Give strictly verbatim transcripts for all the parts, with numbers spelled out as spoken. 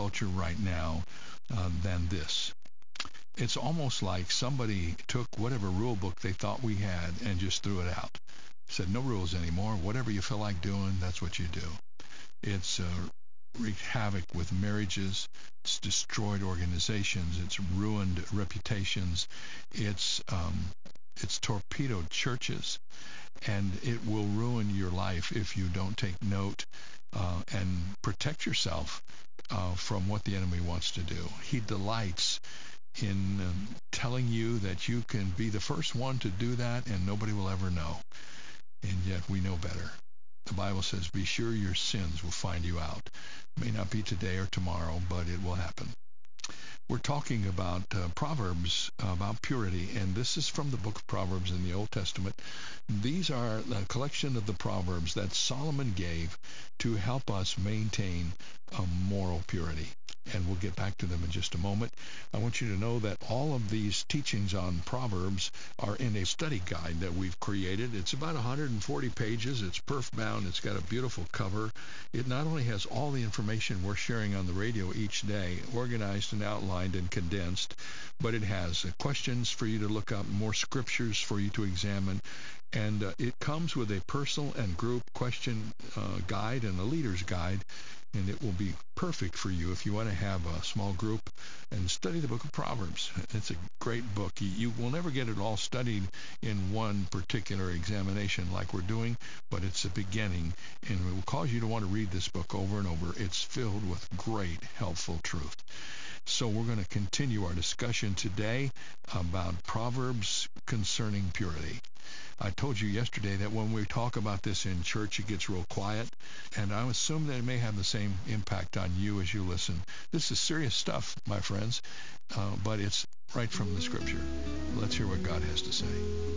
culture right now uh, than this. It's almost like somebody took whatever rule book they thought we had and just threw it out. Said, no rules anymore. Whatever you feel like doing, that's what you do. It's uh, wreaked havoc with marriages. It's destroyed organizations. It's ruined reputations. It's um, it's torpedoed churches. And it will ruin your life if you don't take note uh, and protect yourself uh, from what the enemy wants to do. He delights in um, telling you that you can be the first one to do that and nobody will ever know. And yet we know better. The Bible says, be sure your sins will find you out. It may not be today or tomorrow, but it will happen. We're talking about uh, Proverbs, uh, about purity, and this is from the book of Proverbs in the Old Testament. These are a collection of the Proverbs that Solomon gave to help us maintain a moral purity. And we'll get back to them in just a moment. I want you to know that all of these teachings on Proverbs are in a study guide that we've created. It's about one hundred forty pages. It's perf-bound. It's got a beautiful cover. It not only has all the information we're sharing on the radio each day, organized and outlined and condensed, but it has uh, questions for you to look up, more scriptures for you to examine, and uh, it comes with a personal and group question uh, guide and a leader's guide, and it will be perfect for you if you want to have a small group and study the book of Proverbs. It's a great book. You will never get it all studied in one particular examination like we're doing, but it's a beginning, and it will cause you to want to read this book over and over. It's filled with great, helpful truth. So we're going to continue our discussion today about Proverbs concerning purity. I told you yesterday that when we talk about this in church, it gets real quiet, and I assume that it may have the same impact on you as you listen. This is serious stuff, my friends, uh, but it's right from the Scripture. Let's hear what God has to say.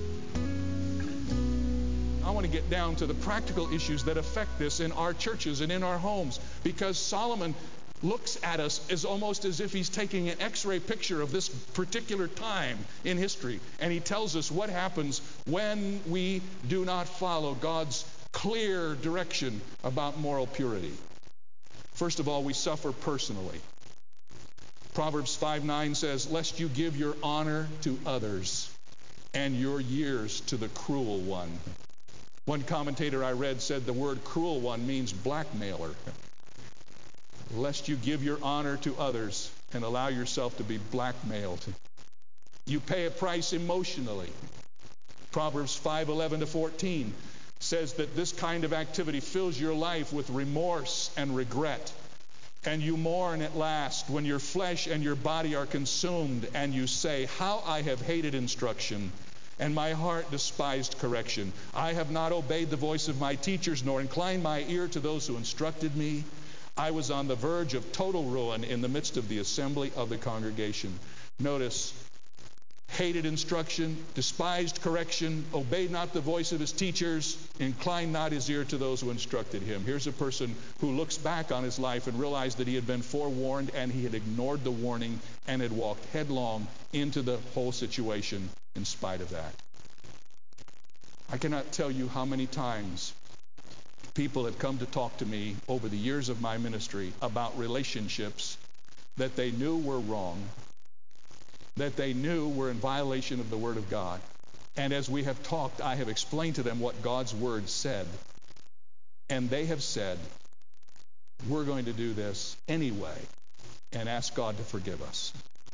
I want to get down to the practical issues that affect this in our churches and in our homes, because Solomon looks at us as almost as if he's taking an X-ray picture of this particular time in history. And he tells us what happens when we do not follow God's clear direction about moral purity. First of all, we suffer personally. Proverbs five nine says, lest you give your honor to others and your years to the cruel one. One commentator I read said the word cruel one means blackmailer. Lest you give your honor to others and allow yourself to be blackmailed. You pay a price emotionally. Proverbs five eleven to fourteen says that this kind of activity fills your life with remorse and regret. And you mourn at last when your flesh and your body are consumed, and you say, how I have hated instruction, and my heart despised correction. I have not obeyed the voice of my teachers, nor inclined my ear to those who instructed me. I was on the verge of total ruin in the midst of the assembly of the congregation. Notice, hated instruction, despised correction, obeyed not the voice of his teachers, inclined not his ear to those who instructed him. Here's a person who looks back on his life and realized that he had been forewarned and he had ignored the warning and had walked headlong into the whole situation in spite of that. I cannot tell you how many times people have come to talk to me over the years of my ministry about relationships that they knew were wrong, that they knew were in violation of the Word of God. And as we have talked, I have explained to them what God's Word said. And they have said, we're going to do this anyway and ask God to forgive us.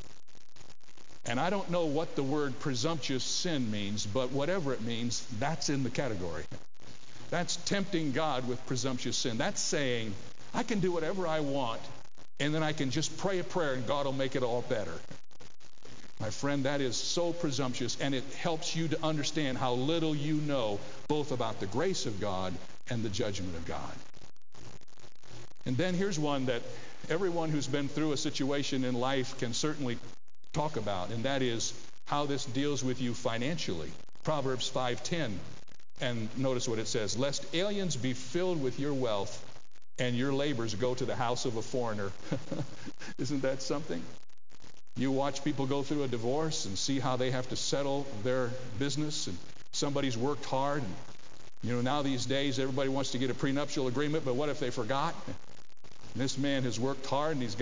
And I don't know what the word presumptuous sin means, but whatever it means, that's in the category. That's tempting God with presumptuous sin. That's saying, I can do whatever I want, and then I can just pray a prayer and God will make it all better. My friend, that is so presumptuous, and it helps you to understand how little you know both about the grace of God and the judgment of God. And then here's one that everyone who's been through a situation in life can certainly talk about, and that is how this deals with you financially. Proverbs five ten. And notice what it says, lest aliens be filled with your wealth and your labors go to the house of a foreigner. Isn't that something? You watch people go through a divorce and see how they have to settle their business, and somebody's worked hard. And, you know, now these days everybody wants to get a prenuptial agreement, but what if they forgot? And this man has worked hard and he's